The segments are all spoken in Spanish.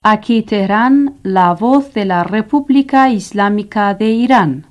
Aquí Teherán, la voz de la República Islámica de Irán.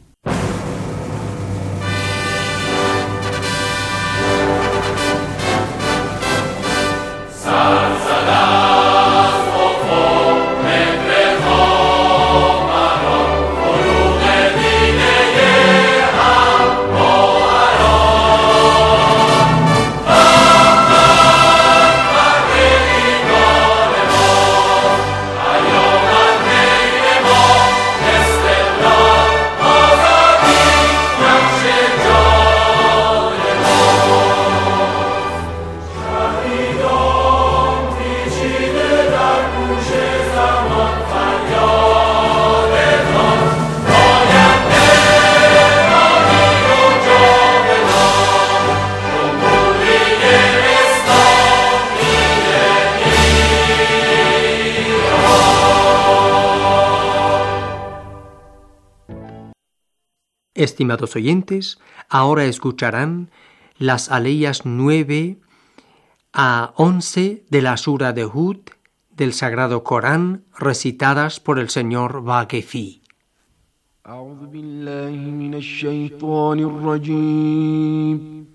Estimados oyentes, ahora escucharán las aleyas 9 a 11 de la Sura de Hud del Sagrado Corán, recitadas por el señor Vaquefi. أعوذ بالله من الشيطان الرجيم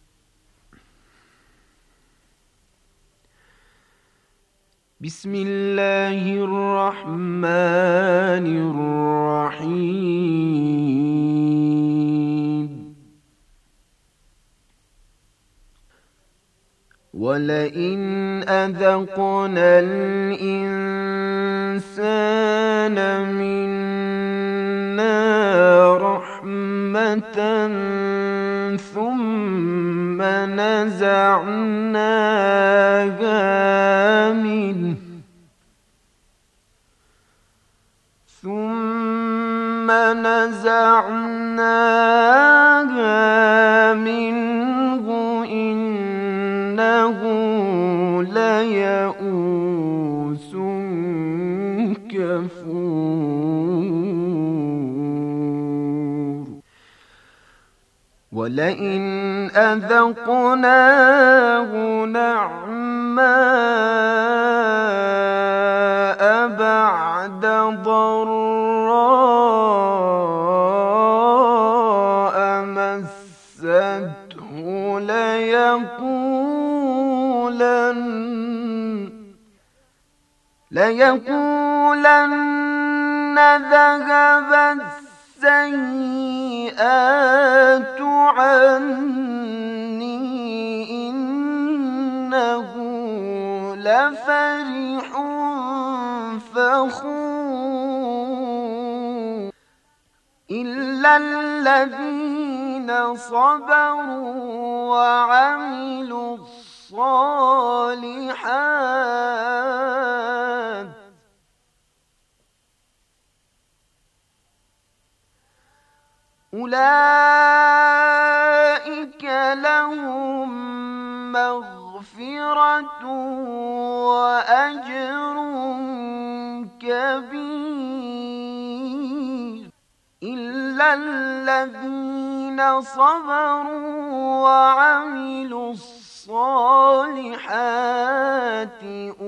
بسم الله الرحمن الرحيم ولئن أذقنا الإنسان منا رحمة ثم نزعناها منه إنه ليئوس كفور ولئن أذقناه نعماء بعد ضراء مسته ليقولن ذهب السيئات عني إنه لفرح فخور إلا الذين صبروا وعملوا الصالحات أولئك لهم مغفرة وأجر كبير إلا الذين صبروا وعملوا الصالحات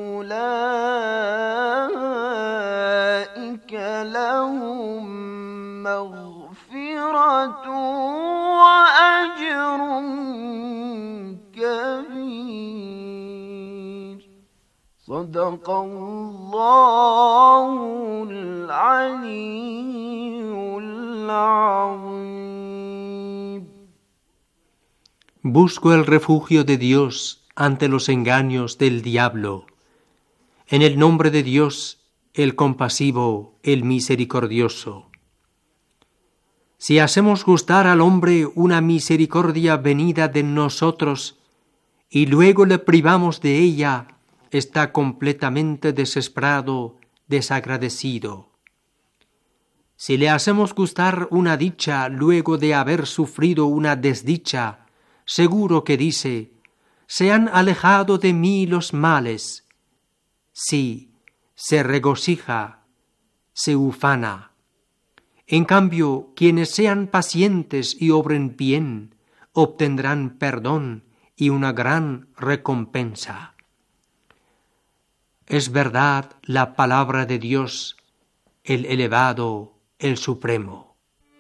أولئك لهم مغفرة وأجر كبير صدق الله العلي العظيم. Busco el refugio de Dios ante los engaños del diablo. En el nombre de Dios, el compasivo, el misericordioso. Si hacemos gustar al hombre una misericordia venida de nosotros y luego le privamos de ella, está completamente desesperado, desagradecido. Si le hacemos gustar una dicha luego de haber sufrido una desdicha, seguro que dice: se han alejado de mí los males. Sí, se regocija, se ufana. En cambio, quienes sean pacientes y obren bien, obtendrán perdón y una gran recompensa. Es verdad la palabra de Dios, el elevado, el supremo.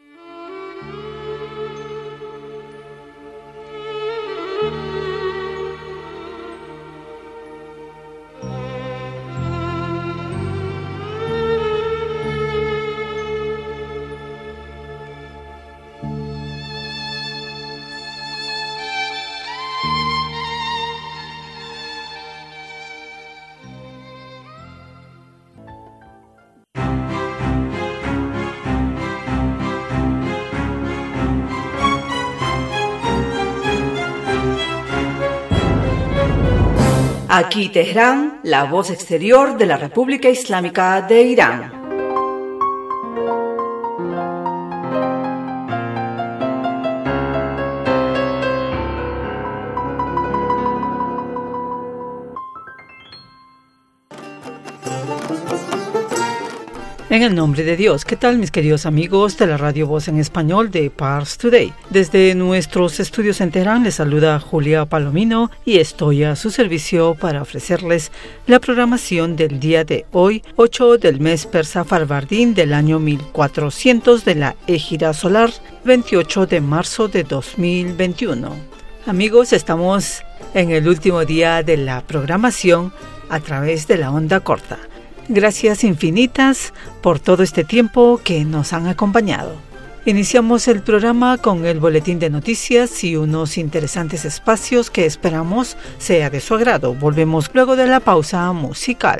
Aquí Teherán, la voz exterior de la República Islámica de Irán. En el nombre de Dios, ¿qué tal mis queridos amigos de la Radio Voz en Español de Pars Today? Desde nuestros estudios en Teherán les saluda Julia Palomino y estoy a su servicio para ofrecerles la programación del día de hoy, 8 del mes persa Farvardín del año 1400 de la Égira solar, 28 de marzo de 2021. Amigos, estamos en el último día de la programación a través de la onda corta. Gracias infinitas por todo este tiempo que nos han acompañado. Iniciamos el programa con el boletín de noticias y unos interesantes espacios que esperamos sea de su agrado. Volvemos luego de la pausa musical.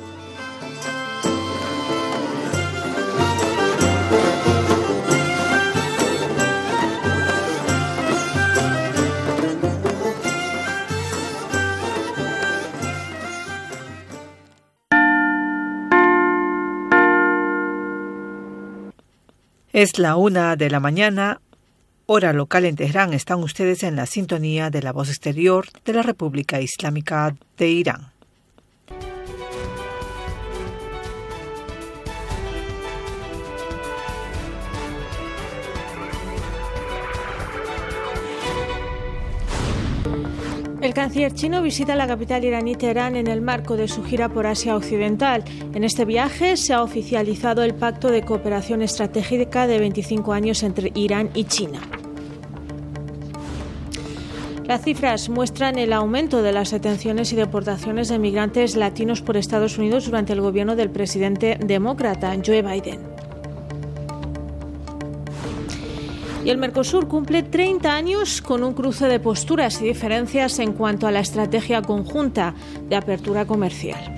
Es la 1 de la mañana, hora local en Teherán. Están ustedes en la sintonía de la voz exterior de la República Islámica de Irán. El canciller chino visita la capital iraní Teherán en el marco de su gira por Asia Occidental. En este viaje se ha oficializado el Pacto de Cooperación Estratégica de 25 años entre Irán y China. Las cifras muestran el aumento de las detenciones y deportaciones de migrantes latinos por Estados Unidos durante el gobierno del presidente demócrata Joe Biden. Y el Mercosur cumple 30 años con un cruce de posturas y diferencias en cuanto a la estrategia conjunta de apertura comercial.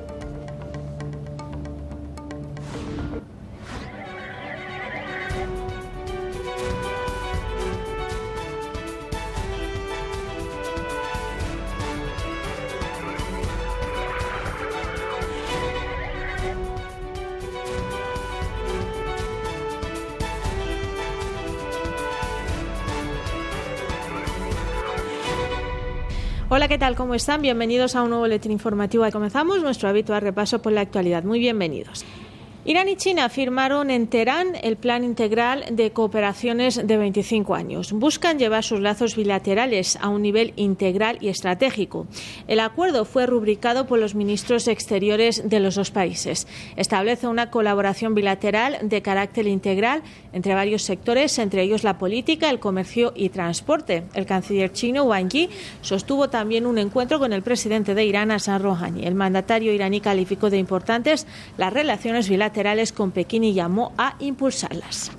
Hola, ¿qué tal? ¿Cómo están? Bienvenidos a un nuevo boletín informativo. Comenzamos nuestro habitual repaso por la actualidad. Muy bienvenidos. Irán y China firmaron en Teherán el Plan Integral de Cooperaciones de 25 años. Buscan llevar sus lazos bilaterales a un nivel integral y estratégico. El acuerdo fue rubricado por los ministros exteriores de los dos países. Establece una colaboración bilateral de carácter integral entre varios sectores, entre ellos la política, el comercio y transporte. El canciller chino Wang Yi sostuvo también un encuentro con el presidente de Irán, Hassan Rouhani. El mandatario iraní calificó de importantes las relaciones bilaterales con Pekín y llamó a impulsarlas.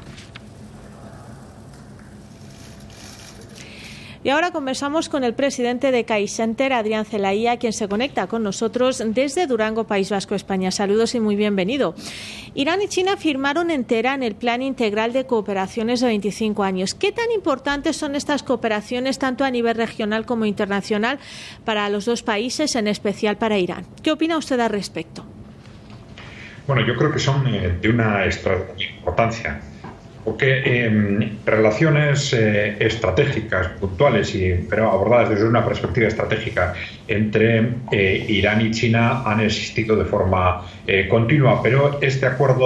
Y ahora conversamos con el presidente de CAICenter, Adrián Zelaía, quien se conecta con nosotros desde Durango, País Vasco, España. Saludos y muy bienvenido. Irán y China firmaron en Teherán el Plan Integral de Cooperaciones de 25 años. ¿Qué tan importantes son estas cooperaciones, tanto a nivel regional como internacional, para los dos países, en especial para Irán? ¿Qué opina usted al respecto? Bueno, yo creo que son de una extraordinaria importancia, porque relaciones estratégicas, puntuales, pero abordadas desde una perspectiva estratégica entre Irán y China han existido de forma continua, pero este acuerdo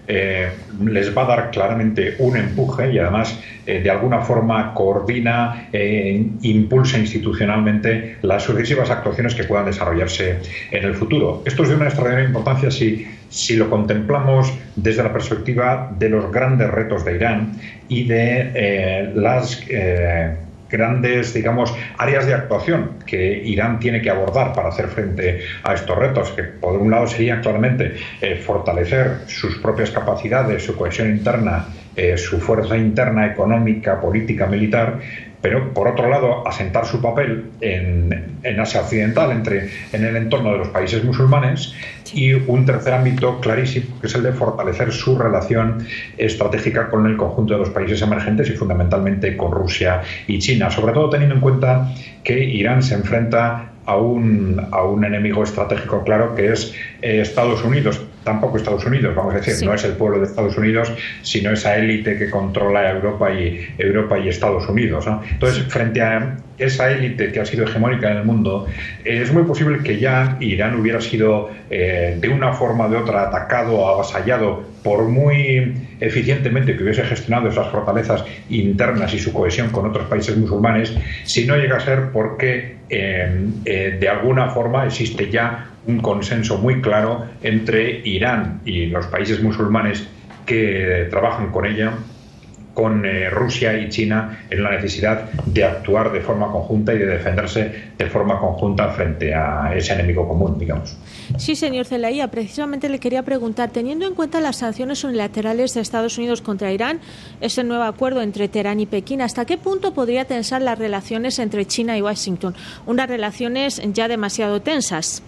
les va a dar claramente un empuje y además de alguna forma coordina, impulsa institucionalmente las sucesivas actuaciones que puedan desarrollarse en el futuro. Esto es de una extraordinaria importancia si lo contemplamos desde la perspectiva de los grandes retos de Irán y de las grandes, digamos, áreas de actuación que Irán tiene que abordar para hacer frente a estos retos, que por un lado serían claramente fortalecer sus propias capacidades, su cohesión interna, su fuerza interna económica, política, militar, pero por otro lado asentar su papel en Asia Occidental, en el entorno de los países musulmanes, y un tercer ámbito clarísimo que es el de fortalecer su relación estratégica con el conjunto de los países emergentes y fundamentalmente con Rusia y China, sobre todo teniendo en cuenta que Irán se enfrenta a un enemigo estratégico claro que es Estados Unidos. Tampoco Estados Unidos, vamos a decir, sí. No es el pueblo de Estados Unidos, sino esa élite que controla Europa y Estados Unidos, ¿no? Entonces, frente a esa élite que ha sido hegemónica en el mundo, es muy posible que ya Irán hubiera sido de una forma o de otra atacado o avasallado, por muy eficientemente que hubiese gestionado esas fortalezas internas y su cohesión con otros países musulmanes, si no llega a ser porque de alguna forma existe ya un consenso muy claro entre Irán y los países musulmanes que trabajan con ella, con Rusia y China, en la necesidad de actuar de forma conjunta y de defenderse de forma conjunta frente a ese enemigo común, digamos. Sí, señor Zelaya, precisamente le quería preguntar, teniendo en cuenta las sanciones unilaterales de Estados Unidos contra Irán, ese nuevo acuerdo entre Teherán y Pekín, ¿hasta qué punto podría tensar las relaciones entre China y Washington? Unas relaciones ya demasiado tensas.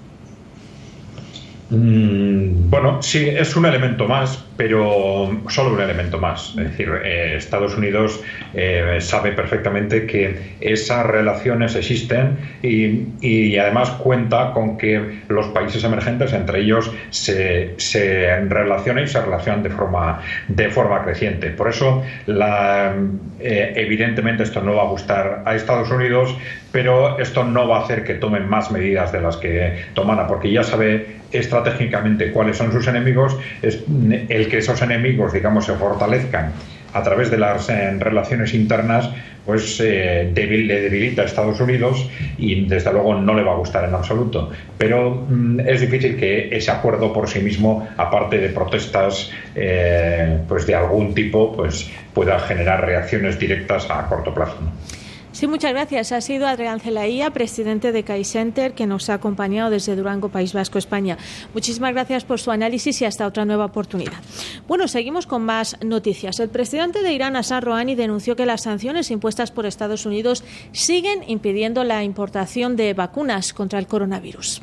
Bueno, sí, es un elemento más, pero solo un elemento más. Es decir, Estados Unidos sabe perfectamente que esas relaciones existen y además cuenta con que los países emergentes, entre ellos, se relacionan y se relacionan de forma creciente. Por eso, evidentemente, esto no va a gustar a Estados Unidos, pero esto no va a hacer que tomen más medidas de las que tomara, porque ya sabe estratégicamente cuáles son sus enemigos. El que esos enemigos, digamos, se fortalezcan a través de las relaciones internas, pues le debilita a Estados Unidos y desde luego no le va a gustar en absoluto. Pero es difícil que ese acuerdo por sí mismo, aparte de protestas pues de algún tipo, pues pueda generar reacciones directas a corto plazo, ¿no? Sí, muchas gracias. Ha sido Adrián Zelaya, presidente de CAI Center, que nos ha acompañado desde Durango, País Vasco, España. Muchísimas gracias por su análisis y hasta otra nueva oportunidad. Bueno, seguimos con más noticias. El presidente de Irán, Hassan Rouhani, denunció que las sanciones impuestas por Estados Unidos siguen impidiendo la importación de vacunas contra el coronavirus.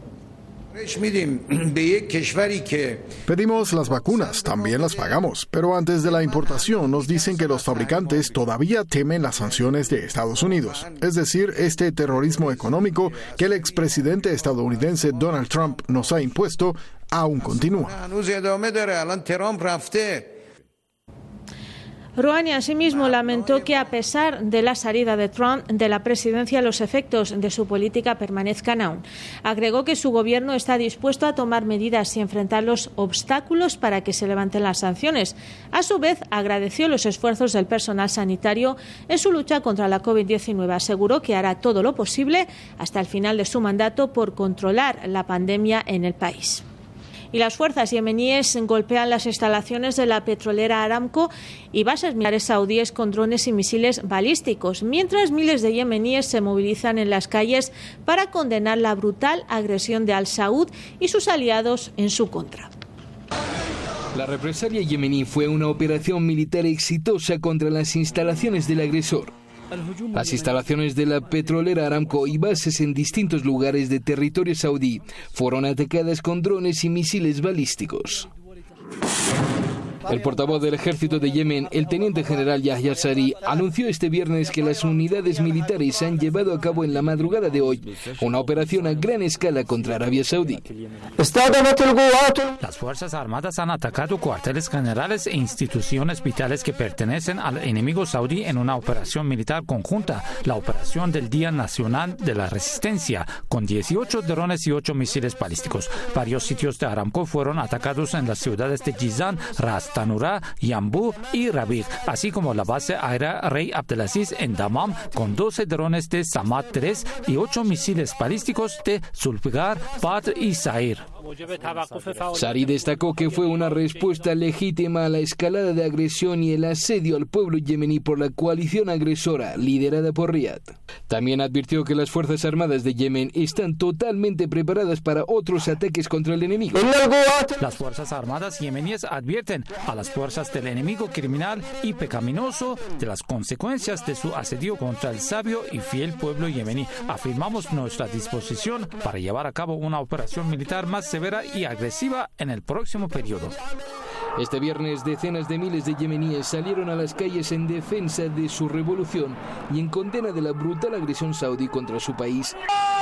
Pedimos las vacunas, también las pagamos, pero antes de la importación nos dicen que los fabricantes todavía temen las sanciones de Estados Unidos. Es decir, este terrorismo económico que el expresidente estadounidense Donald Trump nos ha impuesto aún continúa. Rouhani asimismo lamentó que a pesar de la salida de Trump de la presidencia, los efectos de su política permanezcan aún. Agregó que su gobierno está dispuesto a tomar medidas y enfrentar los obstáculos para que se levanten las sanciones. A su vez, agradeció los esfuerzos del personal sanitario en su lucha contra la COVID-19. Aseguró que hará todo lo posible hasta el final de su mandato por controlar la pandemia en el país. Y las fuerzas yemeníes golpean las instalaciones de la petrolera Aramco y bases militares saudíes con drones y misiles balísticos, mientras miles de yemeníes se movilizan en las calles para condenar la brutal agresión de Al Saud y sus aliados en su contra. La represalia yemení fue una operación militar exitosa contra las instalaciones del agresor. Las instalaciones de la petrolera Aramco y bases en distintos lugares de territorio saudí fueron atacadas con drones y misiles balísticos. El portavoz del ejército de Yemen, el teniente general Yahya Sari, anunció este viernes que las unidades militares han llevado a cabo en la madrugada de hoy una operación a gran escala contra Arabia Saudí. Las Fuerzas Armadas han atacado cuarteles generales e instituciones vitales que pertenecen al enemigo saudí en una operación militar conjunta, la Operación del Día Nacional de la Resistencia, con 18 drones y 8 misiles balísticos. Varios sitios de Aramco fueron atacados en las ciudades de Jizan, Ras Tanura, Yambu y Rabigh, así como la base aérea Rey Abdelaziz en Dammam, con 12 drones de Samad 3 y 8 misiles balísticos de Zulfiqar, Badr y Zair. Sari destacó que fue una respuesta legítima a la escalada de agresión y el asedio al pueblo yemení por la coalición agresora liderada por Riad. También advirtió que las Fuerzas Armadas de Yemen están totalmente preparadas para otros ataques contra el enemigo. Las Fuerzas Armadas yemeníes advierten a las fuerzas del enemigo criminal y pecaminoso de las consecuencias de su asedio contra el sabio y fiel pueblo yemení. Afirmamos nuestra disposición para llevar a cabo una operación militar más severa y agresiva en el próximo periodo. Este viernes, decenas de miles de yemeníes salieron a las calles en defensa de su revolución y en condena de la brutal agresión saudí contra su país.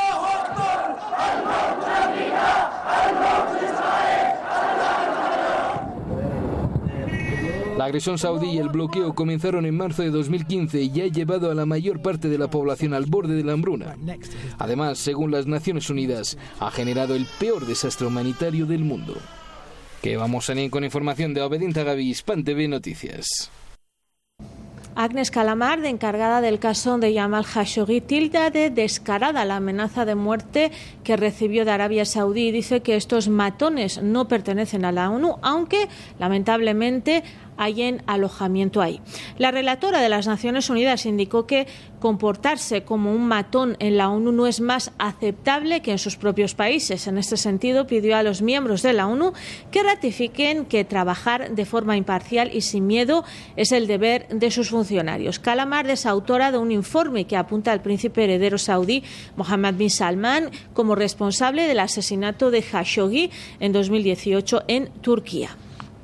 La agresión saudí y el bloqueo comenzaron en marzo de 2015 y ha llevado a la mayor parte de la población al borde de la hambruna. Además, según las Naciones Unidas, ha generado el peor desastre humanitario del mundo. Que vamos a ir con información de Obedin Tagabi, Hispan TV Noticias. Agnes Kalamard, encargada del caso de Jamal Khashoggi, tilda de descarada la amenaza de muerte que recibió de Arabia Saudí y dice que estos matones no pertenecen a la ONU, aunque lamentablemente hay alojamiento ahí. La relatora de las Naciones Unidas indicó que comportarse como un matón en la ONU no es más aceptable que en sus propios países. En este sentido, pidió a los miembros de la ONU que ratifiquen que trabajar de forma imparcial y sin miedo es el deber de sus funcionarios. Kalamard es autora de un informe que apunta al príncipe heredero saudí Mohammed bin Salman como responsable del asesinato de Khashoggi en 2018 en Turquía.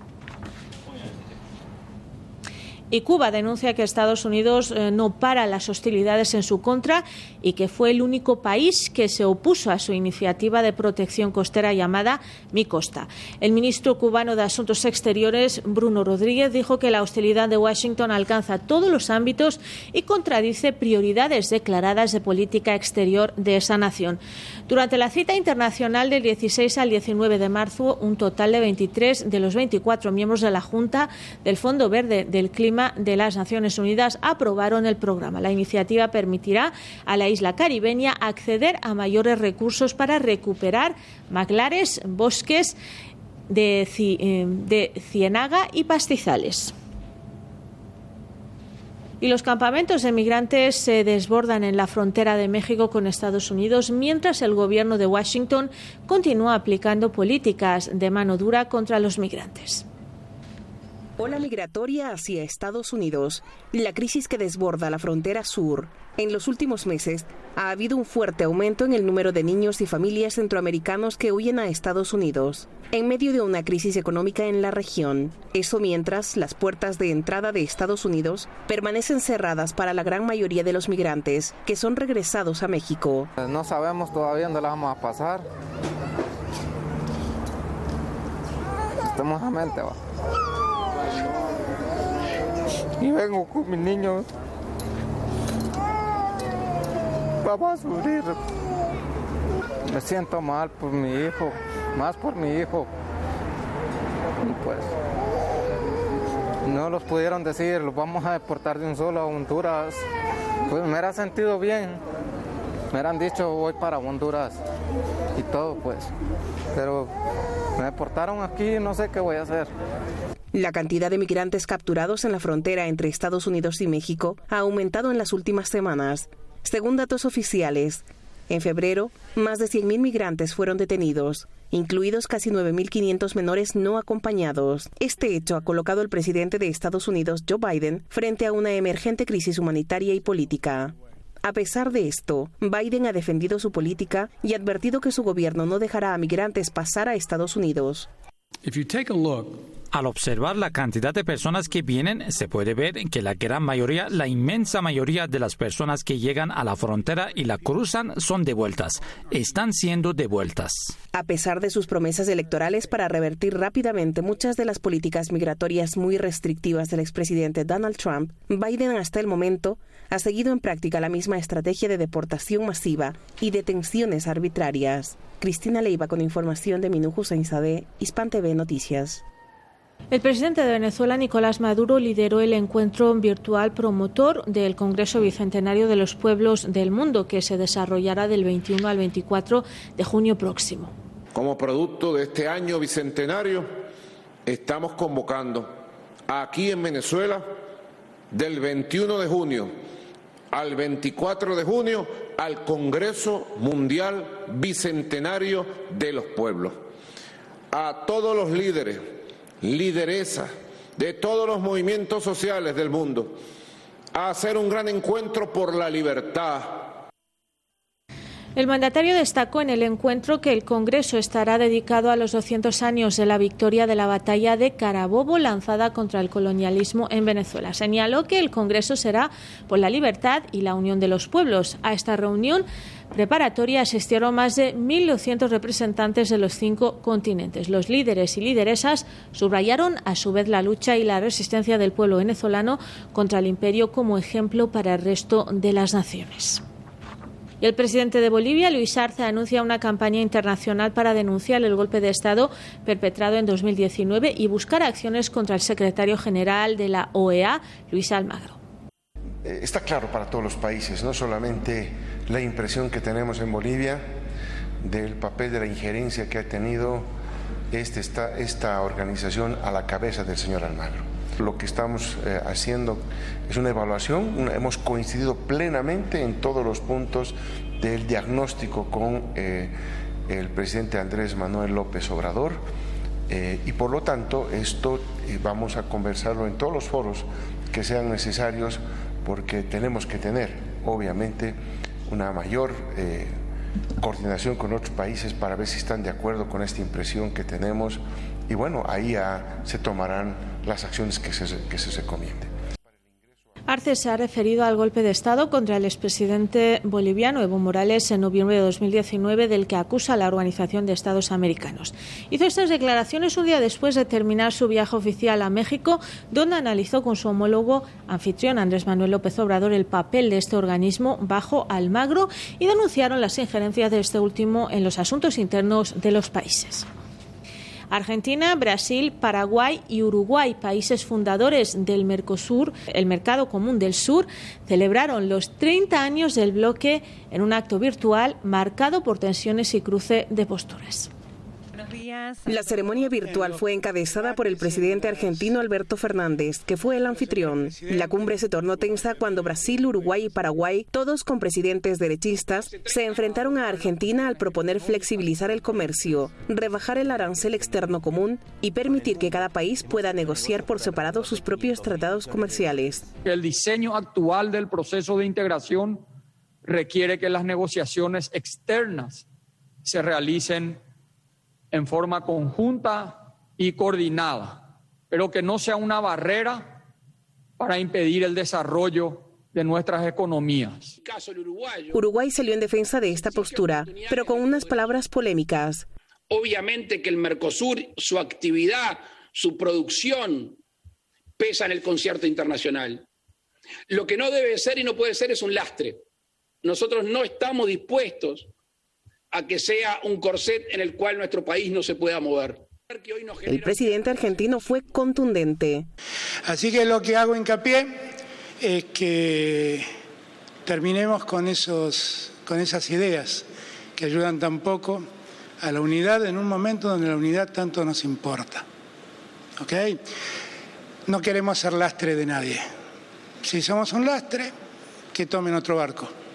Y Cuba denuncia que Estados Unidos no para las hostilidades en su contra y que fue el único país que se opuso a su iniciativa de protección costera llamada Mi Costa. El ministro cubano de Asuntos Exteriores, Bruno Rodríguez, dijo que la hostilidad de Washington alcanza todos los ámbitos y contradice prioridades declaradas de política exterior de esa nación. Durante la cita internacional del 16 al 19 de marzo, un total de 23 de los 24 miembros de la Junta del Fondo Verde del Clima de las Naciones Unidas aprobaron el programa. La iniciativa permitirá a la isla caribeña acceder a mayores recursos para recuperar manglares, bosques de ciénaga y pastizales. Y los campamentos de migrantes se desbordan en la frontera de México con Estados Unidos, mientras el gobierno de Washington continúa aplicando políticas de mano dura contra los migrantes. Ola migratoria hacia Estados Unidos. La crisis que desborda la frontera sur. En los últimos meses ha habido un fuerte aumento en el número de niños y familias centroamericanos que huyen a Estados Unidos, en medio de una crisis económica en la región. Eso mientras las puertas de entrada de Estados Unidos permanecen cerradas para la gran mayoría de los migrantes que son regresados a México. No sabemos todavía dónde la vamos a pasar. Estamos a mente, va. Y vengo con mis niños. Vamos a sufrir. Me siento mal por mi hijo, más por mi hijo. Y pues no los pudieron decir, los vamos a deportar de un solo a Honduras. Pues me hubiera sentido bien. Me hubieran dicho voy para Honduras y todo pues. Pero me deportaron aquí y no sé qué voy a hacer. La cantidad de migrantes capturados en la frontera entre Estados Unidos y México ha aumentado en las últimas semanas. Según datos oficiales, en febrero, más de 100.000 migrantes fueron detenidos, incluidos casi 9.500 menores no acompañados. Este hecho ha colocado al presidente de Estados Unidos, Joe Biden, frente a una emergente crisis humanitaria y política. A pesar de esto, Biden ha defendido su política y ha advertido que su gobierno no dejará a migrantes pasar a Estados Unidos. Al observar la cantidad de personas que vienen, se puede ver que la gran mayoría, la inmensa mayoría de las personas que llegan a la frontera y la cruzan son devueltas. Están siendo devueltas. A pesar de sus promesas electorales para revertir rápidamente muchas de las políticas migratorias muy restrictivas del expresidente Donald Trump, Biden hasta el momento ha seguido en práctica la misma estrategia de deportación masiva y detenciones arbitrarias. Cristina Leiva con información de Minú Hussein Sadeh, Hispan TV Noticias. El presidente de Venezuela, Nicolás Maduro, lideró el encuentro virtual promotor del Congreso Bicentenario de los Pueblos del Mundo, que se desarrollará del 21 al 24 de junio próximo. Como producto de este año bicentenario, estamos convocando aquí en Venezuela del 21 de junio al 24 de junio al Congreso Mundial Bicentenario de los Pueblos. A todos los líderes, lideresas de todos los movimientos sociales del mundo, a hacer un gran encuentro por la libertad. El mandatario destacó en el encuentro que el Congreso estará dedicado a los 200 años de la victoria de la batalla de Carabobo lanzada contra el colonialismo en Venezuela. Señaló que el Congreso será por la libertad y la unión de los pueblos. A esta reunión preparatoria asistieron más de 1.200 representantes de los 5 continentes. Los líderes y lideresas subrayaron a su vez la lucha y la resistencia del pueblo venezolano contra el imperio como ejemplo para el resto de las naciones. Y el presidente de Bolivia, Luis Arce, anuncia una campaña internacional para denunciar el golpe de Estado perpetrado en 2019 y buscar acciones contra el secretario general de la OEA, Luis Almagro. Está claro para todos los países, no solamente la impresión que tenemos en Bolivia del papel de la injerencia que ha tenido esta organización a la cabeza del señor Almagro. Lo que estamos haciendo es una evaluación, hemos coincidido plenamente en todos los puntos del diagnóstico con el presidente Andrés Manuel López Obrador y por lo tanto esto vamos a conversarlo en todos los foros que sean necesarios porque tenemos que tener obviamente una mayor coordinación con otros países para ver si están de acuerdo con esta impresión que tenemos y bueno, ahí ya se tomarán las acciones que se recomienden. Arce se ha referido al golpe de Estado contra el expresidente boliviano Evo Morales en noviembre de 2019, del que acusa a la Organización de Estados Americanos. Hizo estas declaraciones un día después de terminar su viaje oficial a México, donde analizó con su homólogo anfitrión Andrés Manuel López Obrador el papel de este organismo bajo Almagro y denunciaron las injerencias de este último en los asuntos internos de los países. Argentina, Brasil, Paraguay y Uruguay, países fundadores del Mercosur, el Mercado Común del Sur, celebraron los 30 años del bloque en un acto virtual marcado por tensiones y cruce de posturas. La ceremonia virtual fue encabezada por el presidente argentino Alberto Fernández, que fue el anfitrión. La cumbre se tornó tensa cuando Brasil, Uruguay y Paraguay, todos con presidentes derechistas, se enfrentaron a Argentina al proponer flexibilizar el comercio, rebajar el arancel externo común y permitir que cada país pueda negociar por separado sus propios tratados comerciales. El diseño actual del proceso de integración requiere que las negociaciones externas se realicen en forma conjunta y coordinada, pero que no sea una barrera para impedir el desarrollo de nuestras economías. Uruguay salió en defensa de esta postura, pero con unas palabras polémicas. Obviamente que el Mercosur, su actividad, su producción, pesa en el concierto internacional. Lo que no debe ser y no puede ser es un lastre. Nosotros no estamos dispuestos a que sea un corset en el cual nuestro país no se pueda mover. El presidente argentino fue contundente. Así que lo que hago hincapié es que terminemos con esas ideas que ayudan tan poco a la unidad en un momento donde la unidad tanto nos importa. ¿Ok? No queremos ser lastre de nadie. Si somos un lastre, que tomen otro barco.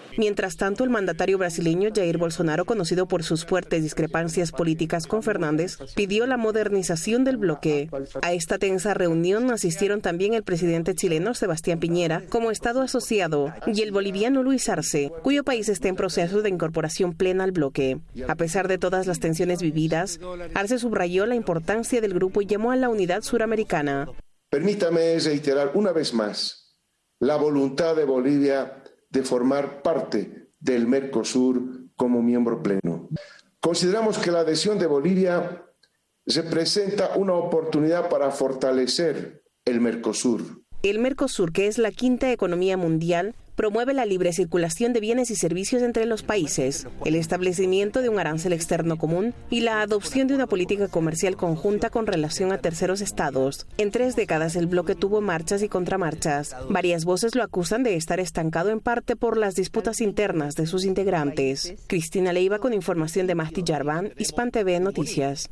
Mientras tanto, el mandatario brasileño Jair Bolsonaro, conocido por sus fuertes discrepancias políticas con Fernández, pidió la modernización del bloque. A esta tensa reunión asistieron también el presidente chileno Sebastián Piñera como Estado asociado y el boliviano Luis Arce, cuyo país está en proceso de incorporación plena al bloque. A pesar de todas las tensiones vividas, Arce subrayó la importancia del grupo y llamó a la unidad suramericana. Permítame reiterar una vez más la voluntad de Bolivia de formar parte del Mercosur como miembro pleno. Consideramos que la adhesión de Bolivia representa una oportunidad para fortalecer el Mercosur. El Mercosur, que es la quinta economía mundial, promueve la libre circulación de bienes y servicios entre los países, el establecimiento de un arancel externo común y la adopción de una política comercial conjunta con relación a terceros estados. En 3 décadas el bloque tuvo marchas y contramarchas. Varias voces lo acusan de estar estancado en parte por las disputas internas de sus integrantes. Cristina Leiva con información de Masti Jarván, Hispan TV Noticias.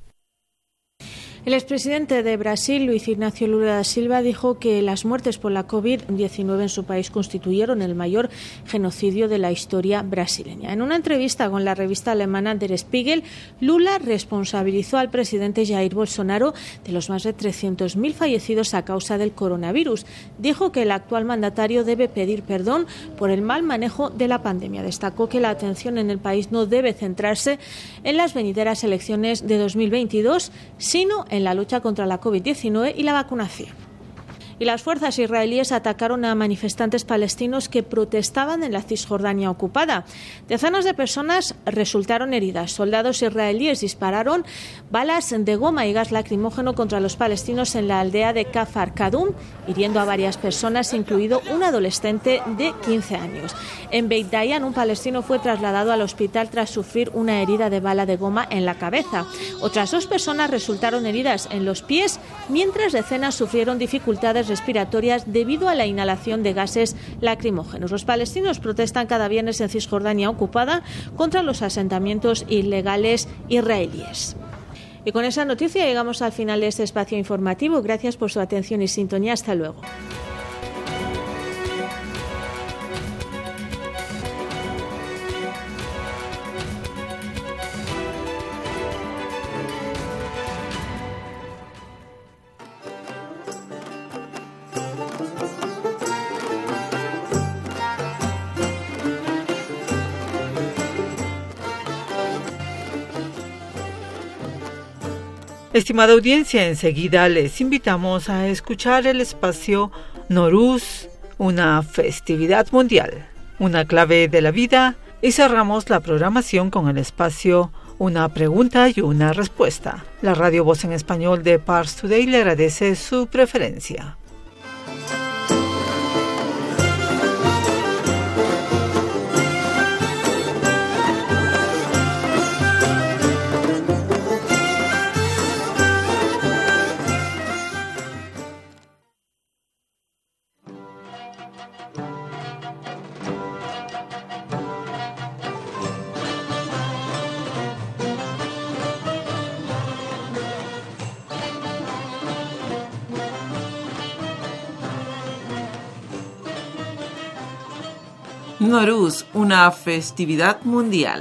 El expresidente de Brasil, Luiz Inácio Lula da Silva, dijo que las muertes por la COVID-19 en su país constituyeron el mayor genocidio de la historia brasileña. En una entrevista con la revista alemana Der Spiegel, Lula responsabilizó al presidente Jair Bolsonaro de los más de 300.000 fallecidos a causa del coronavirus. Dijo que el actual mandatario debe pedir perdón por el mal manejo de la pandemia. Destacó que la atención en el país no debe centrarse en las venideras elecciones de 2022, sino en la lucha contra la COVID-19 y la vacunación. Y las fuerzas israelíes atacaron a manifestantes palestinos que protestaban en la Cisjordania ocupada. Decenas de personas resultaron heridas. Soldados israelíes dispararon balas de goma y gas lacrimógeno contra los palestinos en la aldea de Kafar Kadum, hiriendo a varias personas, incluido un adolescente de 15 años. En Beit Dayan, un palestino fue trasladado al hospital tras sufrir una herida de bala de goma en la cabeza. Otras 2 personas resultaron heridas en los pies, mientras decenas sufrieron dificultades respiratorias debido a la inhalación de gases lacrimógenos. Los palestinos protestan cada viernes en Cisjordania ocupada contra los asentamientos ilegales israelíes. Y con esa noticia llegamos al final de este espacio informativo. Gracias por su atención y sintonía. Hasta luego. Estimada audiencia, enseguida les invitamos a escuchar el espacio Nowruz, una festividad mundial, una clave de la vida, y cerramos la programación con el espacio Una pregunta y una respuesta. La Radio Voz en Español de Pars Today le agradece su preferencia. Nowruz, una festividad mundial.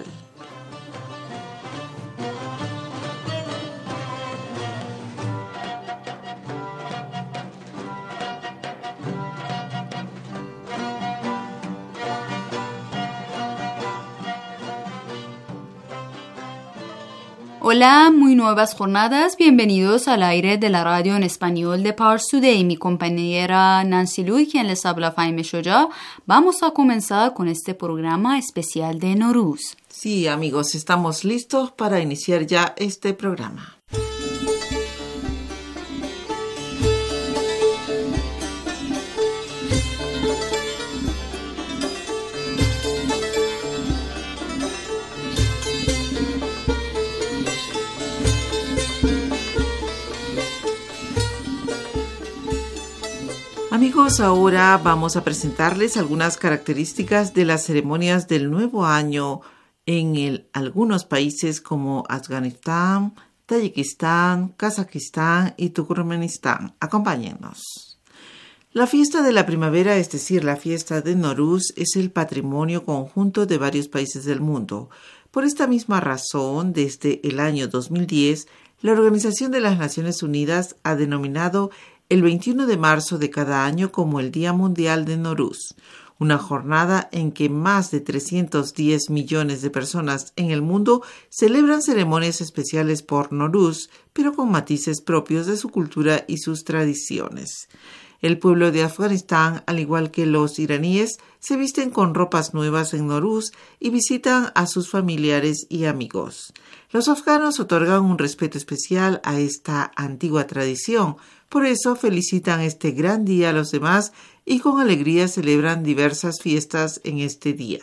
Hola, muy nuevas jornadas. Bienvenidos al aire de la radio en español de Pars Today. Mi compañera Nancy Lu y quien les habla Faime Shoja. Vamos a comenzar con este programa especial de Nowruz. Sí, amigos, estamos listos para iniciar ya este programa. Amigos, ahora vamos a presentarles algunas características de las ceremonias del nuevo año en algunos países como Afganistán, Tayikistán, Kazajistán y Turkmenistán. Acompáñennos. La fiesta de la primavera, es decir, la fiesta de Nowruz, es el patrimonio conjunto de varios países del mundo. Por esta misma razón, desde el año 2010, la Organización de las Naciones Unidas ha denominado el 21 de marzo de cada año como el Día Mundial de Nowruz, una jornada en que más de 310 millones de personas en el mundo celebran ceremonias especiales por Nowruz, pero con matices propios de su cultura y sus tradiciones. El pueblo de Afganistán, al igual que los iraníes, se visten con ropas nuevas en Nowruz y visitan a sus familiares y amigos. Los afganos otorgan un respeto especial a esta antigua tradición, por eso felicitan este gran día a los demás y con alegría celebran diversas fiestas en este día.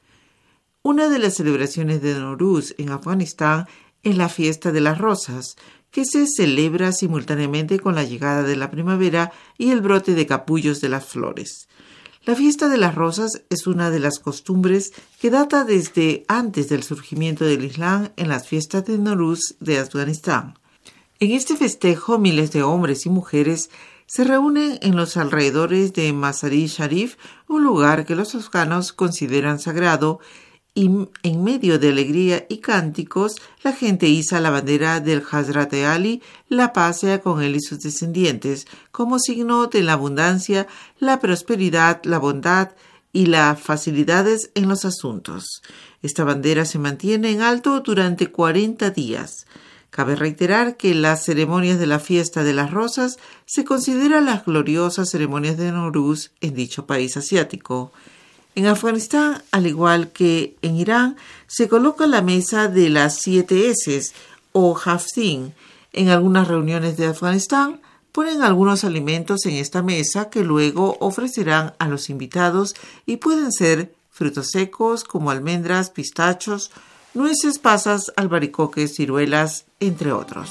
Una de las celebraciones de Nowruz en Afganistán es la Fiesta de las Rosas, que se celebra simultáneamente con la llegada de la primavera y el brote de capullos de las flores. La Fiesta de las Rosas es una de las costumbres que data desde antes del surgimiento del Islam en las fiestas de Nowruz de Afganistán. En este festejo, miles de hombres y mujeres se reúnen en los alrededores de Mazar-i Sharif, un lugar que los afganos consideran sagrado, y en medio de alegría y cánticos, la gente iza la bandera del Hazrat Ali, la paz sea con él y sus descendientes, como signo de la abundancia, la prosperidad, la bondad y las facilidades en los asuntos. Esta bandera se mantiene en alto durante 40 días. Cabe reiterar que las ceremonias de la Fiesta de las Rosas se consideran las gloriosas ceremonias de Nowruz en dicho país asiático. En Afganistán, al igual que en Irán, se coloca la mesa de las 7 S's o haftin. En algunas reuniones de Afganistán ponen algunos alimentos en esta mesa que luego ofrecerán a los invitados y pueden ser frutos secos como almendras, pistachos, nueces, pasas, albaricoques, ciruelas, entre otros.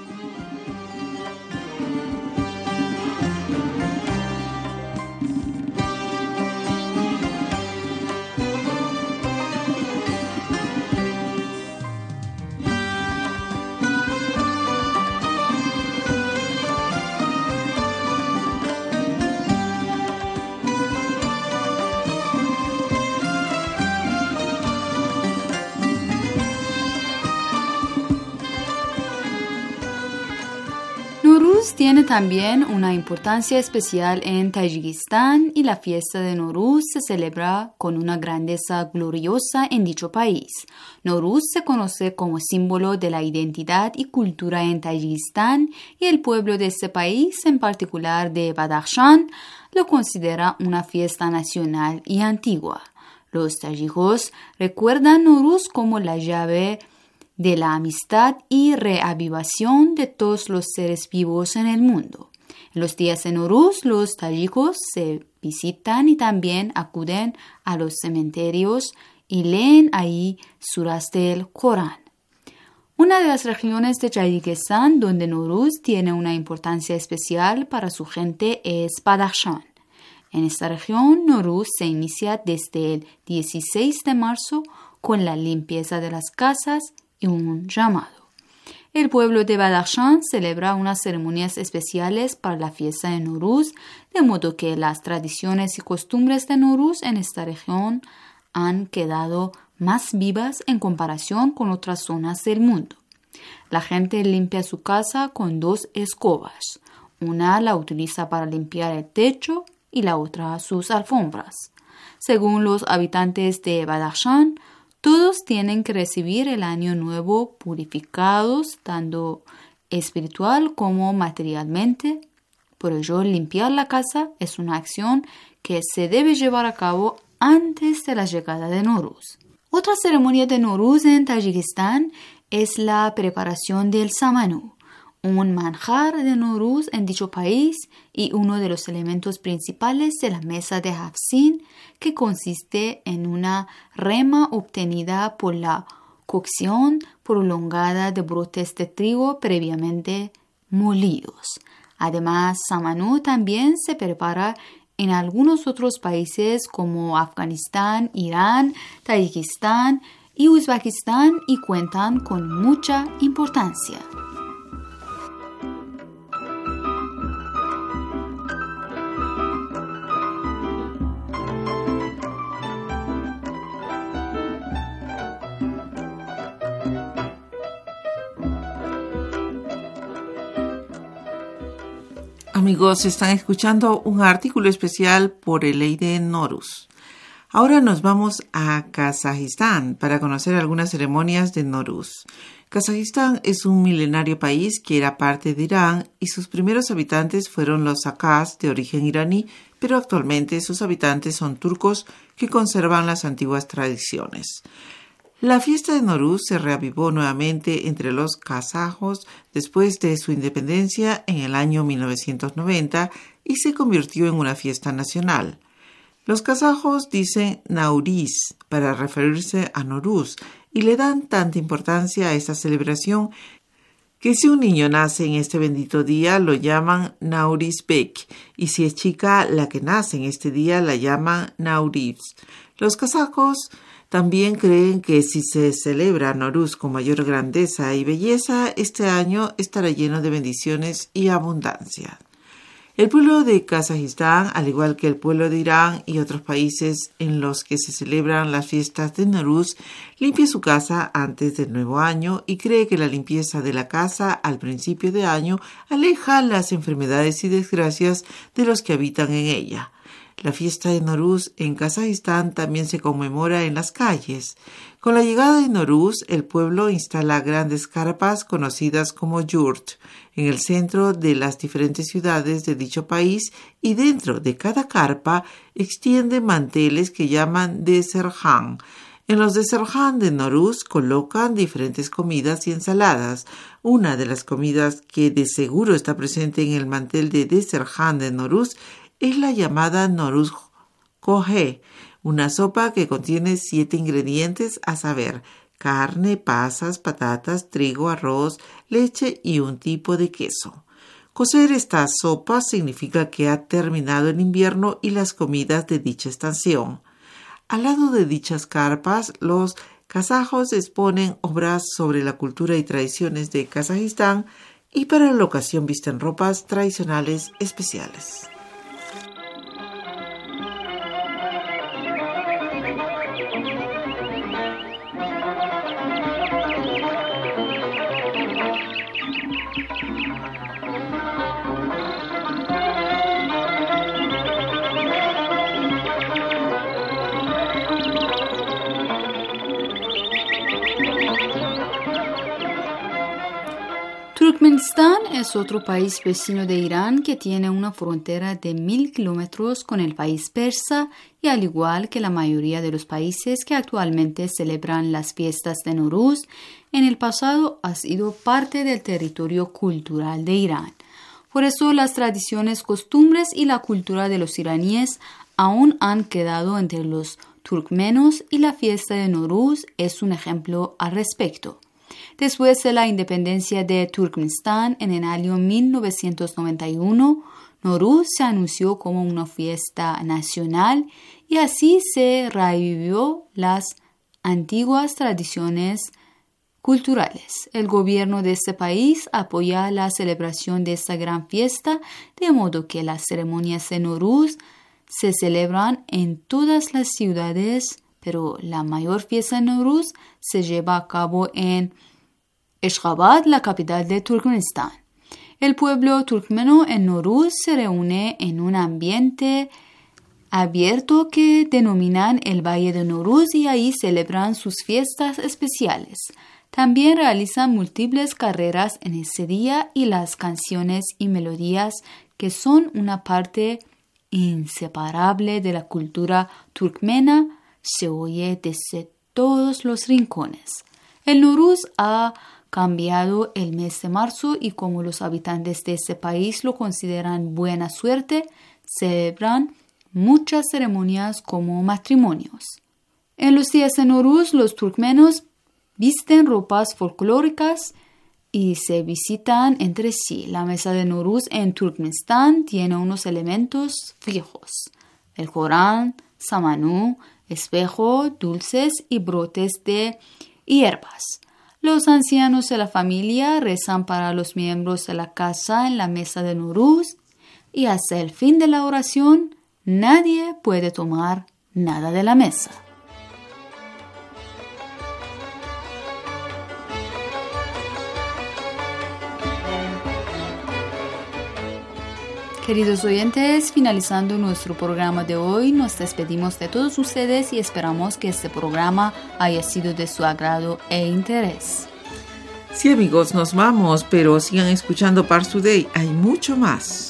Tiene también una importancia especial en Tayikistán y la fiesta de Nowruz se celebra con una grandeza gloriosa en dicho país. Nowruz se conoce como símbolo de la identidad y cultura en Tayikistán y el pueblo de ese país, en particular de Badakhshan, lo considera una fiesta nacional y antigua. Los tayikos recuerdan Nowruz como la llave de la amistad y reavivación de todos los seres vivos en el mundo. En los días de Nowruz, los tayikos se visitan y también acuden a los cementerios y leen ahí suras del Corán. Una de las regiones de Tayikistán donde Nowruz tiene una importancia especial para su gente es Badakhshan. En esta región, Nowruz se inicia desde el 16 de marzo con la limpieza de las casas y un llamado. El pueblo de Badakhshan celebra unas ceremonias especiales para la fiesta de Nowruz, de modo que las tradiciones y costumbres de Nowruz en esta región han quedado más vivas en comparación con otras zonas del mundo. La gente limpia su casa con 2 escobas. Una la utiliza para limpiar el techo y la otra sus alfombras. Según los habitantes de Badakhshan, todos tienen que recibir el año nuevo purificados, tanto espiritual como materialmente. Por ello, limpiar la casa es una acción que se debe llevar a cabo antes de la llegada de Nowruz. Otra ceremonia de Nowruz en Tayikistán es la preparación del samanu, un manjar de Nowruz en dicho país y uno de los elementos principales de la mesa de haftin, que consiste en una rema obtenida por la cocción prolongada de brotes de trigo previamente molidos. Además, samanu también se prepara en algunos otros países como Afganistán, Irán, Tayikistán y Uzbekistán y cuentan con mucha importancia. Amigos, están escuchando un artículo especial por el Eid Nowruz. Ahora nos vamos a Kazajistán para conocer algunas ceremonias de Nowruz. Kazajistán es un milenario país que era parte de Irán y sus primeros habitantes fueron los Akaz de origen iraní, pero actualmente sus habitantes son turcos que conservan las antiguas tradiciones. La fiesta de Nowruz se reavivó nuevamente entre los kazajos después de su independencia en el año 1990 y se convirtió en una fiesta nacional. Los kazajos dicen Nauriz para referirse a Nowruz y le dan tanta importancia a esta celebración que si un niño nace en este bendito día lo llaman Naurizbek y si es chica la que nace en este día la llaman Nauriz. Los kazajos también creen que si se celebra Nowruz con mayor grandeza y belleza, este año estará lleno de bendiciones y abundancia. El pueblo de Kazajistán, al igual que el pueblo de Irán y otros países en los que se celebran las fiestas de Nowruz, limpia su casa antes del nuevo año y cree que la limpieza de la casa al principio de año aleja las enfermedades y desgracias de los que habitan en ella. La fiesta de Nowruz en Kazajistán también se conmemora en las calles. Con la llegada de Nowruz, el pueblo instala grandes carpas conocidas como yurt en el centro de las diferentes ciudades de dicho país y dentro de cada carpa extiende manteles que llaman deserjan. En los deserjan de Nowruz colocan diferentes comidas y ensaladas. Una de las comidas que de seguro está presente en el mantel de deserjan de Nowruz es la llamada Nowruz Kohe, una sopa que contiene 7 ingredientes, a saber, carne, pasas, patatas, trigo, arroz, leche y un tipo de queso. Cocer esta sopa significa que ha terminado el invierno y las comidas de dicha estación. Al lado de dichas carpas, los kazajos exponen obras sobre la cultura y tradiciones de Kazajistán y para la ocasión visten ropas tradicionales especiales. Turkmenistán es otro país vecino de Irán que tiene una frontera de 1000 kilómetros con el país persa y al igual que la mayoría de los países que actualmente celebran las fiestas de Nowruz, en el pasado ha sido parte del territorio cultural de Irán. Por eso las tradiciones, costumbres y la cultura de los iraníes aún han quedado entre los turkmenos y la fiesta de Nowruz es un ejemplo al respecto. Después de la independencia de Turkmenistán en el año 1991, Nowruz se anunció como una fiesta nacional y así se revivió las antiguas tradiciones culturales. El gobierno de este país apoya la celebración de esta gran fiesta, de modo que las ceremonias de Nowruz se celebran en todas las ciudades, pero la mayor fiesta de Nowruz se lleva a cabo en Ashgabat, la capital de Turkmenistán. El pueblo turkmeno en Nowruz se reúne en un ambiente abierto que denominan el Valle de Nowruz y ahí celebran sus fiestas especiales. También realizan múltiples carreras en ese día y las canciones y melodías que son una parte inseparable de la cultura turkmena se oye desde todos los rincones. El Nowruz ha cambiado el mes de marzo y como los habitantes de este país lo consideran buena suerte, celebran muchas ceremonias como matrimonios. En los días de Nowruz, los turkmenos visten ropas folclóricas y se visitan entre sí. La mesa de Nowruz en Turkmenistán tiene unos elementos fijos: el Corán, samanú, espejo, dulces y brotes de hierbas. Los ancianos de la familia rezan para los miembros de la casa en la mesa de Nowruz y hasta el fin de la oración nadie puede tomar nada de la mesa. Queridos oyentes, finalizando nuestro programa de hoy, nos despedimos de todos ustedes y esperamos que este programa haya sido de su agrado e interés. Sí, amigos, nos vamos, pero sigan escuchando Pars Today, hay mucho más.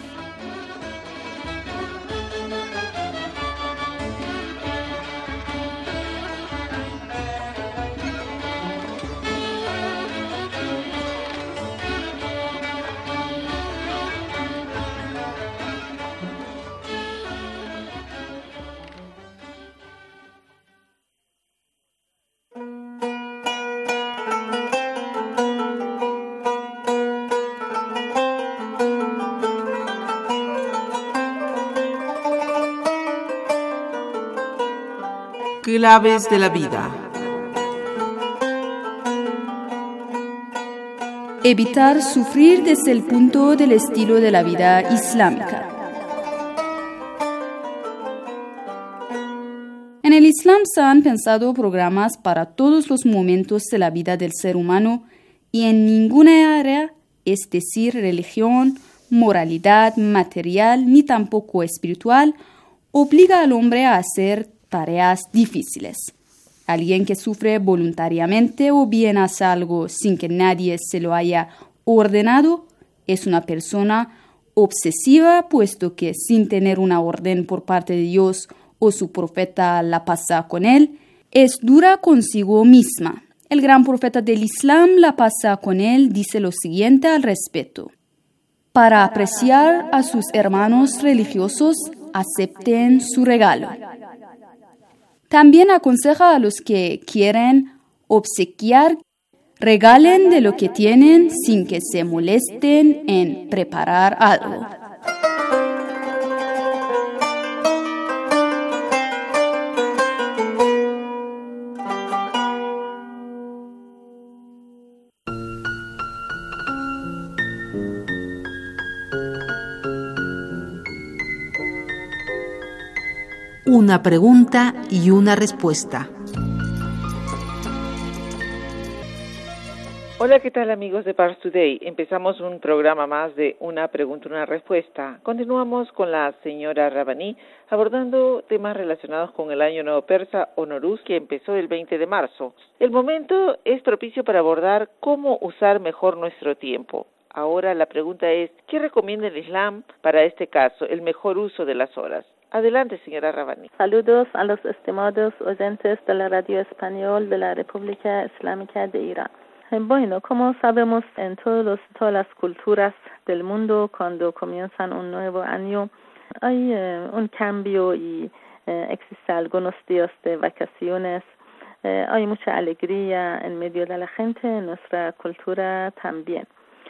Claves de la vida. Evitar sufrir desde el punto del estilo de la vida islámica. En el Islam se han pensado programas para todos los momentos de la vida del ser humano y en ninguna área, es decir, religión, moralidad, material ni tampoco espiritual, obliga al hombre a hacer tareas difíciles. Alguien que sufre voluntariamente o bien hace algo sin que nadie se lo haya ordenado es una persona obsesiva, puesto que sin tener una orden por parte de Dios o su profeta la pasa con él, es dura consigo misma. El gran profeta del Islam la pasa con él dice lo siguiente al respecto: para apreciar a sus hermanos religiosos, acepten su regalo. También aconseja a los que quieren obsequiar, regalen de lo que tienen sin que se molesten en preparar algo. Una pregunta y una respuesta. Hola, ¿qué tal amigos de Pars Today? Empezamos un programa más de una pregunta y una respuesta. Continuamos con la señora Rabbani abordando temas relacionados con el año nuevo persa o Nowruz, que empezó el 20 de marzo. El momento es propicio para abordar cómo usar mejor nuestro tiempo. Ahora la pregunta es, ¿qué recomienda el Islam para este caso, el mejor uso de las horas? Adelante, señora Rabbani. Saludos a los estimados oyentes de la Radio Español de la República Islámica de Irán. Bueno, como sabemos, en todas las culturas del mundo, cuando comienzan un nuevo año, hay un cambio y existen algunos días de vacaciones. Hay mucha alegría en medio de la gente, en nuestra cultura también.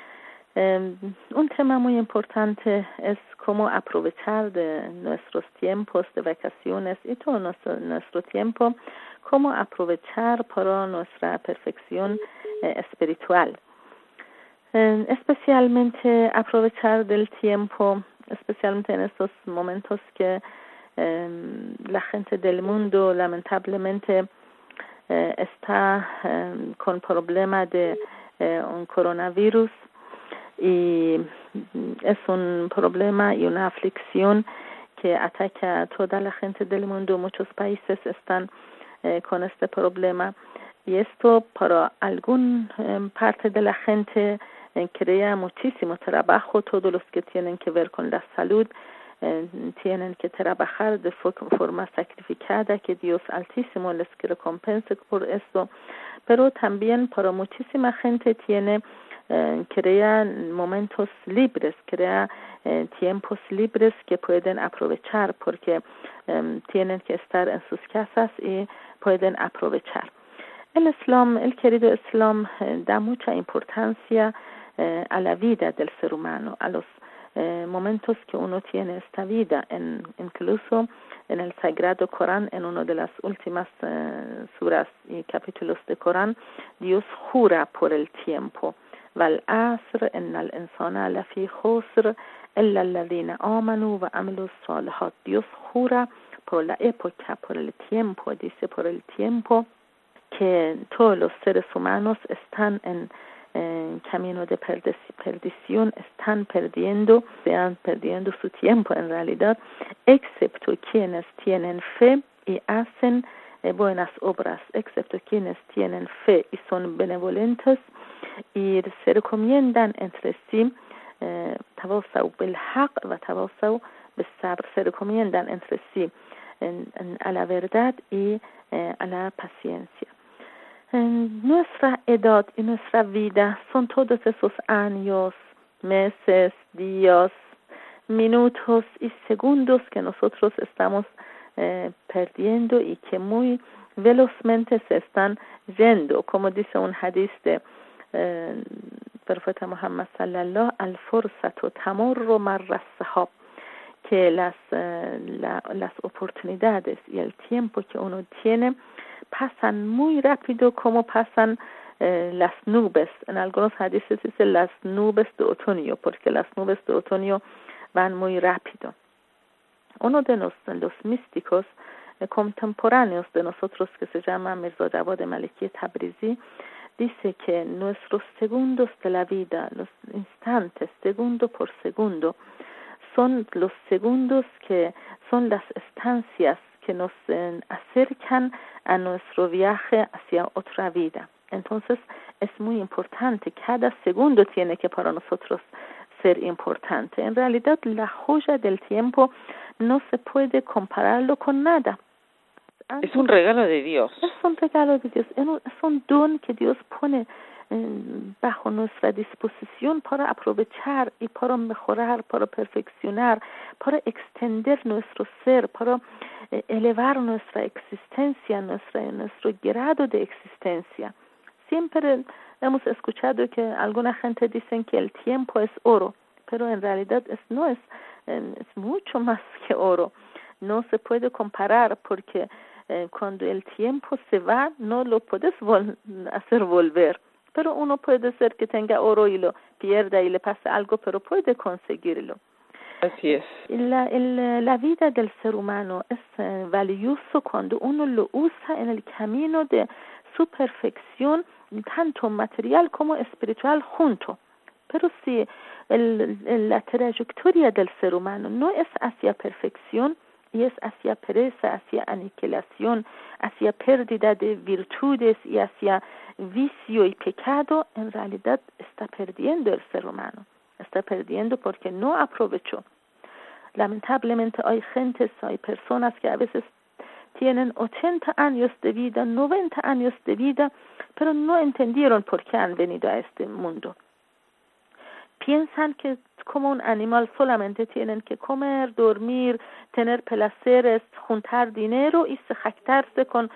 Un tema muy importante es cómo aprovechar de nuestros tiempos de vacaciones y todo nuestro tiempo, cómo aprovechar para nuestra perfección espiritual. Especialmente aprovechar del tiempo, especialmente en estos momentos que la gente del mundo lamentablemente está con problema de un coronavirus. Y es un problema y una aflicción que ataca a toda la gente del mundo. Muchos países están con este problema y esto para alguna parte de la gente crea muchísimo trabajo. Todos los que tienen que ver con la salud tienen que trabajar de forma sacrificada, que Dios Altísimo les recompense por esto. Pero también para muchísima gente crea momentos libres, crea tiempos libres que pueden aprovechar porque tienen que estar en sus casas y pueden aprovechar. El Islam, el querido Islam, da mucha importancia a la vida del ser humano, a los momentos que uno tiene esta vida. Incluso en el Sagrado Corán, en una de las últimas suras y capítulos del Corán, Dios jura por el tiempo. والعصر إن الإنسان لفي خسر إلا الذين آمنوا وعملوا الصالحات. Dios jura por la época, por el tiempo, dice por el tiempo que todos los seres humanos están en camino de perdición, están perdiendo su tiempo en realidad, excepto quienes tienen fe y hacen buenas obras, excepto quienes tienen fe y son benevolentes y se recomiendan entre sí, tawasaw bil haq wa tawasaw bis sabr, se recomiendan entre sí a la verdad y a la paciencia. Nuestra edad y nuestra vida son todos esos años, meses, días, minutos y segundos que nosotros estamos perdiendo y que muy velozmente se están yendo, como dice un hadith de profeta Muhammad sallallahu al-fursatu tamurru marra as-sahab, que las oportunidades y el tiempo que uno tiene pasan muy rápido como pasan las nubes. En algunos hadices dice las nubes de otoño, porque las nubes de otoño van muy rápido. Uno de los místicos contemporáneos de nosotros, que se llama Mirza Jawad Maliki Tabrizi, dice que nuestros segundos de la vida, los instantes, segundo por segundo, son los segundos que son las estancias que nos acercan a nuestro viaje hacia otra vida. Entonces es muy importante, cada segundo tiene que para nosotros ser importante. En realidad la joya del tiempo no se puede compararlo con nada. Es un regalo de Dios. Es un regalo de Dios, es un don que Dios pone bajo nuestra disposición para aprovechar y para mejorar, para perfeccionar, para extender nuestro ser, para elevar nuestra existencia, nuestro grado de existencia. Siempre hemos escuchado que alguna gente dice que el tiempo es oro, pero en realidad es mucho más que oro. No se puede comparar porque cuando el tiempo se va no lo puedes hacer volver. Pero uno puede ser que tenga oro y lo pierda y le pase algo, pero puede conseguirlo. Así es. La vida del ser humano es valioso cuando uno lo usa en el camino de su perfección, tanto material como espiritual junto. Pero si la trayectoria del ser humano no es hacia perfección y es hacia pereza, hacia aniquilación, hacia pérdida de virtudes y hacia vicio y pecado, en realidad está perdiendo el ser humano. Está perdiendo porque no aprovechó. Lamentablemente hay personas que a veces tienen 80 años de vida, 90 años de vida, pero no entendieron por qué han venido a este mundo. Piensan que como un animal solamente tienen que comer, dormir, tener placeres, juntar dinero y jactarse con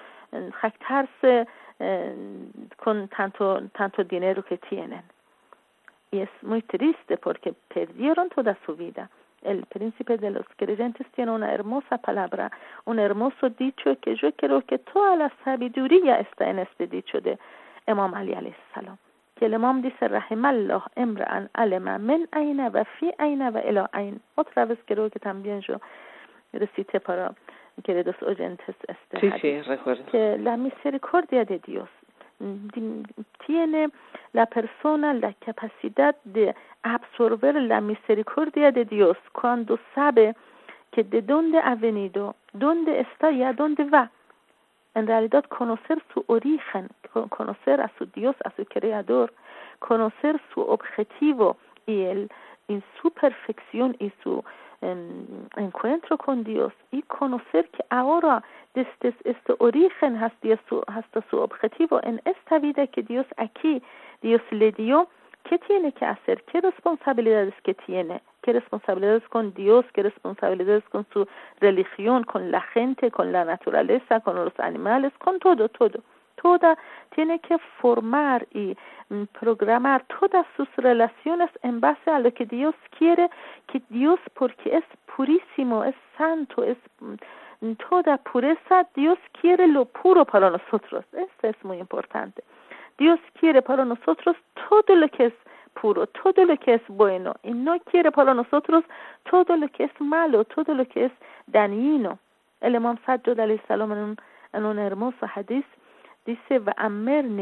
tanto dinero que tienen. Y es muy triste porque perdieron toda su vida. El príncipe de los creyentes tiene una hermosa palabra, un hermoso dicho que yo creo que toda la sabiduría está en este dicho de Imam Ali alayhi salam. Que el imam dice, rahimallah imra'an alema min ayna wa fi ayna wa ila ayn. Otra vez creo que también yo recité para queridos oyentes Sí, recuerdo. Que la misericordia de Dios tiene la persona la capacidad de absorber la misericordia de Dios cuando sabe que de dónde ha venido, dónde está y a dónde va. En realidad conocer su origen, conocer a su Dios, a su Creador, conocer su objetivo y su perfección y su encuentro con Dios, y conocer que ahora desde este origen hasta su objetivo en esta vida que Dios le dio, ¿qué tiene que hacer? ¿Qué responsabilidades que tiene? ¿Qué responsabilidades con Dios? ¿Qué responsabilidades con su religión, con la gente, con la naturaleza, con los animales, con todo? Toda tiene que formar y programar todas sus relaciones en base a lo que Dios quiere, que Dios, porque es purísimo, es santo, es toda pureza, Dios quiere lo puro para nosotros. Esto es muy importante. Dios quiere para nosotros todo lo que es puro, todo lo que es bueno, y no quiere para nosotros todo lo que es malo, todo lo que es dañino. El Imam Sajjad alayhi salam en un hermoso hadith dice, وَأَمِّرْنِي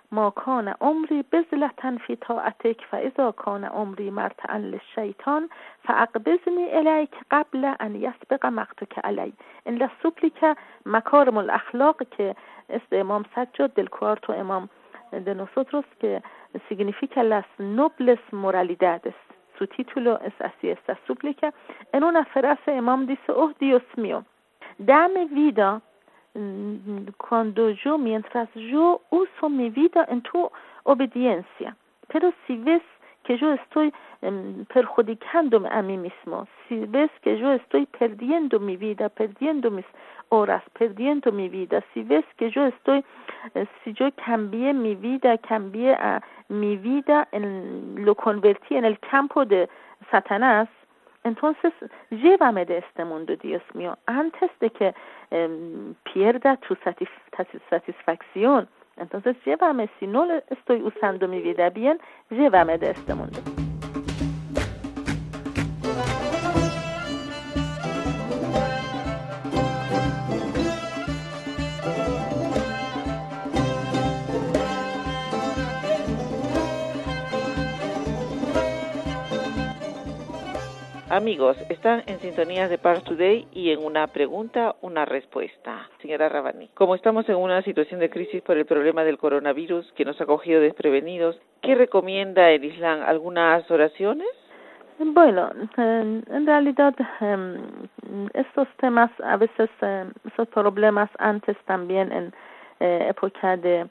ما کان عمری بذلة فی طاعتک فاذا کان عمری مرتعا للشیطان فاقبضنی الیک قبل ان یسبق مقتک علی. En la súplica Macarim al-Akhlaq, que es de Imam Sajjad del cuarto imam de nosotros, que significa las nobles moralidades. Su título es así, esta súplica. En una frase Imam dice: oh Dios mío, dame vida mientras yo uso mi vida en tu obediencia. Pero si ves que yo estoy perjudicándome a mí mismo, si ves que yo estoy perdiendo mi vida, perdiendo mis horas, perdiendo mi vida, si ves que yo estoy, si yo cambié mi vida, lo convertí en el campo de Satanás, entonces llévame de este mundo, Dios mío, antes de que pierda tu satisfacción. Entonces llévame, si no estoy usando mi vida bien, llévame de este mundo. Amigos, están en sintonías de Pars Today y en una pregunta, una respuesta. Señora Rabbani, como estamos en una situación de crisis por el problema del coronavirus que nos ha cogido desprevenidos, ¿qué recomienda el Islam? ¿Algunas oraciones? Bueno, en realidad estos temas, a veces esos problemas antes también en época de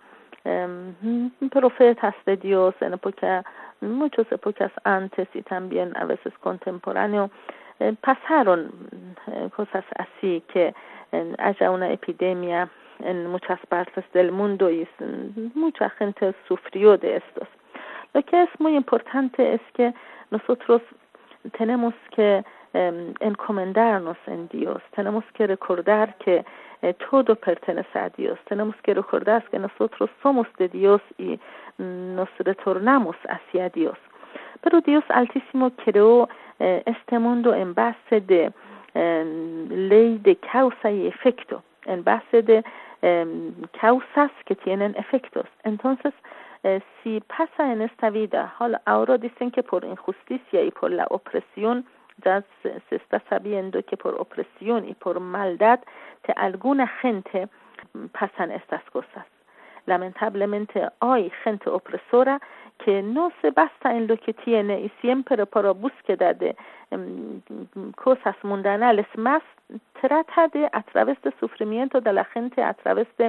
profetas de Dios, en muchas épocas antes y también a veces contemporáneo, pasaron cosas así, que haya una epidemia en muchas partes del mundo y mucha gente sufrió de estos. Lo que es muy importante es que nosotros tenemos que encomendarnos en Dios, tenemos que recordar que todo pertenece a Dios, tenemos que recordar que nosotros somos de Dios y nos retornamos hacia Dios. Pero Dios Altísimo creó este mundo en base de ley de causa y efecto, en base de causas que tienen efectos. Entonces, si pasa en esta vida, ahora dicen que por injusticia y por la opresión, ya se está sabiendo que por opresión y por maldad de alguna gente pasan estas cosas. Lamentablemente hay gente opresora que no se basa en lo que tiene y siempre por búsqueda de cosas mundanales más trata de, a través del sufrimiento de la gente, a través de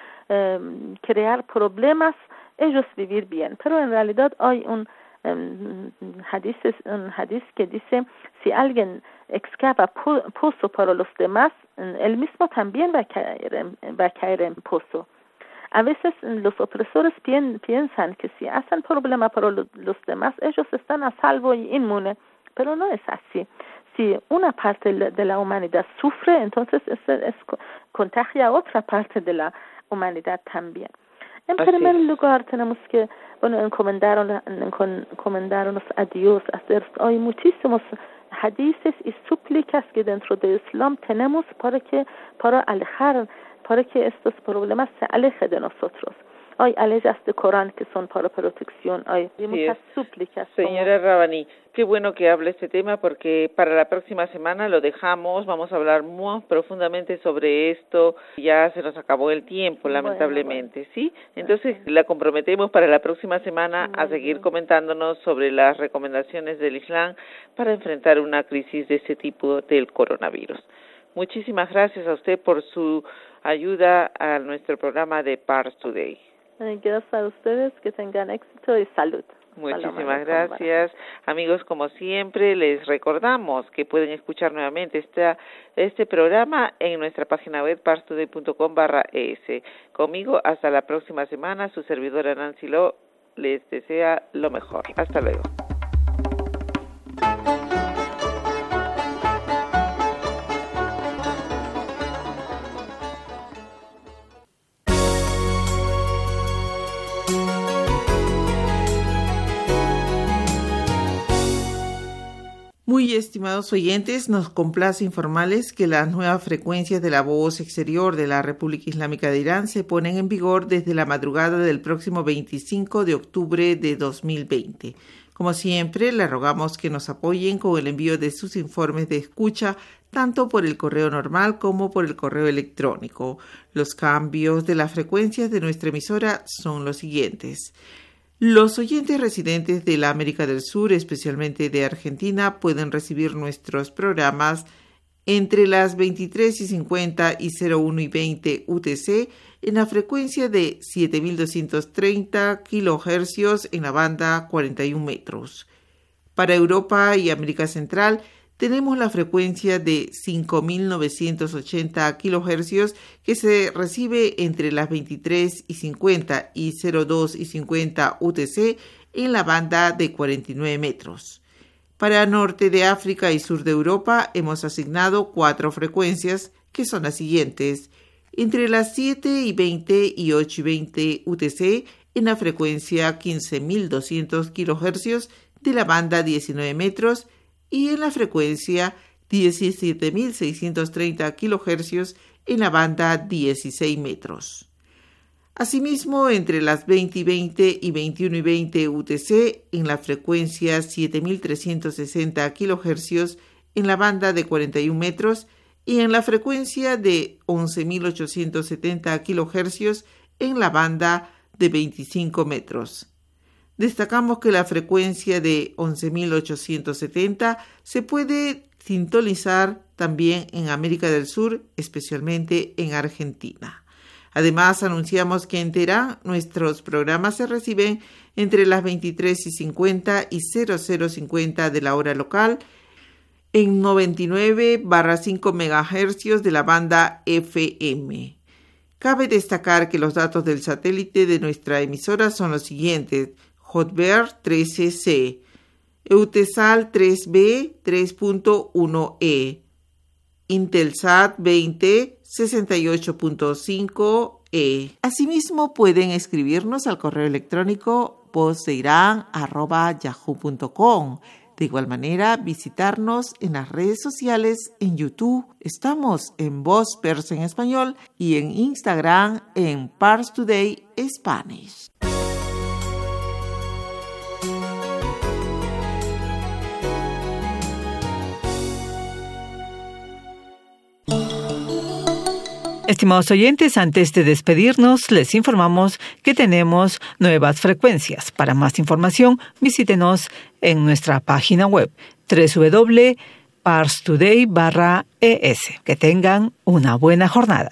crear problemas, ellos vivir bien. Pero en realidad hay un hadith que dice: si alguien excava pozo para los demás, él mismo también va a caer en pozo. A veces los opresores piensan que si hacen problema para los demás, ellos están a salvo y inmunes, pero no es así. Si una parte de la humanidad sufre, entonces contagia a otra parte de la humanidad también. En primer lugar, tenemos que encomendarnos a Dios. Hay muchísimos hadices y súplicas que dentro del Islam tenemos para que estos problemas se alejen de nosotros. Hay leyes de Corán que son para protección, hay muchas súplicas. Señora Rabbani, qué bueno que hable este tema, porque para la próxima semana lo dejamos, vamos a hablar muy profundamente sobre esto. Ya se nos acabó el tiempo, lamentablemente, ¿sí? Entonces la comprometemos para la próxima semana a seguir comentándonos sobre las recomendaciones del Islam para enfrentar una crisis de este tipo del coronavirus. Muchísimas gracias a usted por su ayuda a nuestro programa de Pars Today. Gracias a ustedes, que tengan éxito y salud. Muchísimas gracias. Amigos, como siempre, les recordamos que pueden escuchar nuevamente este programa en nuestra página web parstoday.com/es. Conmigo, hasta la próxima semana. Su servidora Nancy Lo les desea lo mejor. Hasta luego. Muy estimados oyentes, nos complace informarles que las nuevas frecuencias de la voz exterior de la República Islámica de Irán se ponen en vigor desde la madrugada del próximo 25 de octubre de 2020. Como siempre, le rogamos que nos apoyen con el envío de sus informes de escucha, tanto por el correo normal como por el correo electrónico. Los cambios de las frecuencias de nuestra emisora son los siguientes. Los oyentes residentes de la América del Sur, especialmente de Argentina, pueden recibir nuestros programas entre las 23:50 y 01:20 UTC en la frecuencia de 7.230 kHz en la banda 41 metros. Para Europa y América Central tenemos la frecuencia de 5.980 kHz que se recibe entre las 23:50 y 02:50 UTC en la banda de 49 metros. Para Norte de África y Sur de Europa hemos asignado 4 frecuencias que son las siguientes: entre las 7:20 y 8:20 UTC en la frecuencia 15.200 kHz de la banda 19 metros y en la frecuencia 17.630 kHz en la banda 16 metros. Asimismo, entre las 20:20 y 21:20 UTC en la frecuencia 7.360 kHz en la banda de 41 metros y en la frecuencia de 11.870 kHz en la banda de 25 metros. Destacamos que la frecuencia de 11.870 se puede sintonizar también en América del Sur, especialmente en Argentina. Además, anunciamos que en Teherán nuestros programas se reciben entre las 23:50 y 00:50 de la hora local en 99/5 MHz de la banda FM. Cabe destacar que los datos del satélite de nuestra emisora son los siguientes: Hotbird 13C, Eutelsat 3B 3.1E, Intelsat 20 68.5E. Asimismo, pueden escribirnos al correo electrónico vozdeiran@yahoo.com. De igual manera, visitarnos en las redes sociales, en YouTube. Estamos en Voz Persa en Español y en Instagram en Pars Today Spanish. Estimados oyentes, antes de despedirnos, les informamos que tenemos nuevas frecuencias. Para más información, visítenos en nuestra página web www.parstoday.es. Que tengan una buena jornada.